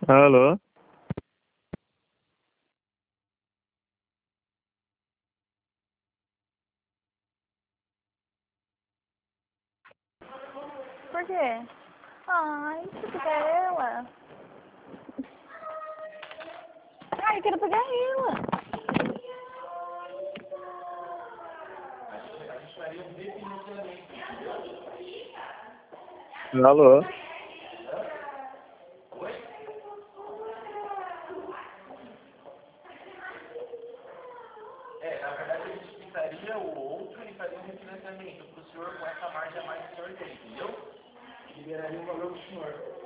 Alô? Por quê? Ai, você quer ela? Ai, eu quero pegar ela. Alô? Na verdade, a gente quitaria o outro e faria um refinanciamento para o senhor com essa margem a mais que o senhor tem, entendeu? Liberaria o valor do senhor.